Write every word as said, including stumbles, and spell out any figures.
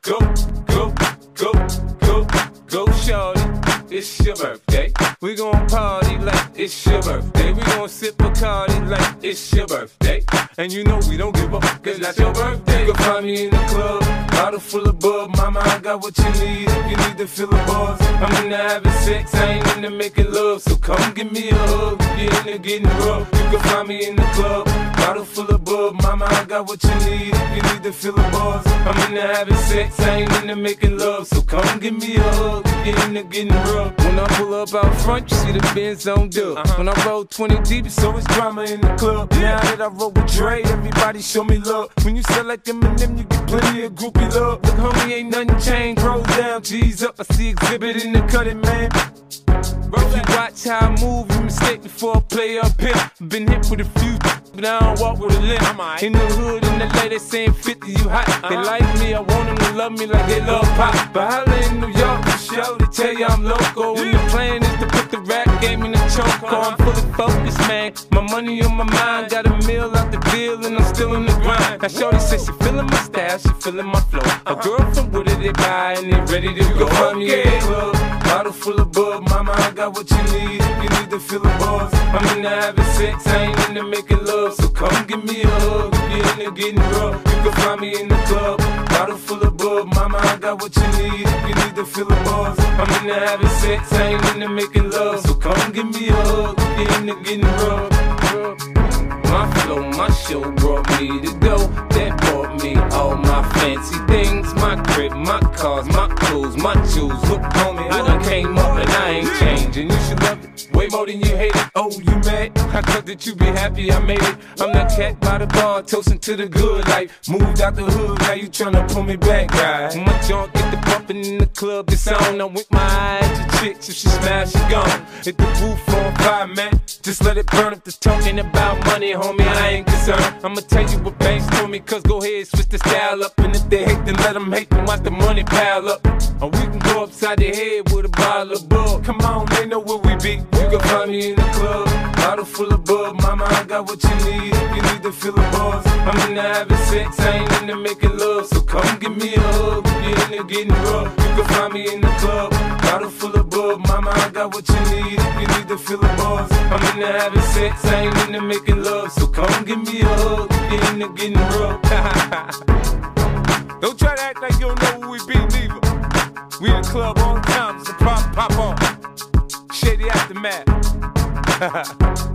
go, go, go, go, go, shorty. It's your birthday. We gon' party like it's your birthday. We gon' sip Bacardi like it's your birthday. And you know we don't give up, cause that's your birthday. You can find me in the club, bottle full of bub. Mama, I got what you need if you need to fill the bars. I'm into having sex, I ain't into making love. So come give me a hug, if you're into getting rough. You can find me in the club, bottle full of bub. Mama, I got what you need if you need to fill the bars. I'm into having sex, I ain't into making love. So come give me a hug, if you're into getting rough. When I pull up out front, you see the Benz on dub. Uh-huh. When I roll twenty deep, it's always drama in the club. Now that I roll with Dre, everybody show me love. When you sell like Eminem, you get plenty of groupie love. Look, homie, ain't nothing changed. Roll down, G's up. I see exhibit in the cutting, man. If you watch how I move, you mistake before I play up here. Been hit with a few, but I don't walk with a limp. In the hood, in the L A, they saying fifty, you hot. They like me, I want them to love me like they love pop. But holla in New York, for show, they tell you I'm local. And the plan is to put the rap game in the choke. I'm fully focused, man. My money on my mind, got a meal out the deal, and I'm still in the grind. Now shorty says she feeling my style, she feeling my flow. A girl from Wooded, they buy, and they ready to go. Find me in the club, bottle full of bub. Mama, I got what you need if you need to fill the bars. I'm into having sex, I ain't into making love. So come give me a hug if you're into getting rough. You can find me in the club, bottle full of bub. Mama, I got what you need if you need to fill the bars. I'm into having sex, I ain't into making love. So come give me a hug if you're into getting rough. My flow, my show brought me to go. That bought me all my fancy things. My crib, my cars, my clothes, my shoes. Look, homie, I done came up and I ain't changing. You should love it way more than you hate it. Oh, you mad? I thought that you be happy I made it. I'm that cat by the bar, toasting to the good life. Moved out the hood, now you tryna pull me back, guy. My junk get the bumping in the club, it's on. I'm with my eyes to chicks, if she smash, she gone. Hit the roof on fire, man. Just let it burn if the talking about money, homie, I ain't concerned. I'ma tell you what banks told me, cause go ahead, switch the style up. And if they hate, then let them hate, then watch the money pile up. Or we can go upside the head with a bottle of bug. Come on, they know where we be. You can find me in the club, bottle full of bub. Mama, I got what you need if you need to fill the bars. I'm into having sex, I ain't into making love. So come give me a hug if you're into getting rough. You can find me in the club, bottle full of bub. Mama, I got what you need if you need to fill the bars. I'm into having sex, I ain't into making love. So come give me a hug if you're into getting rough. Don't try to act like you don't know who we be, neither. We in the club all the time, it's a pop, pop on. Shady Aftermath.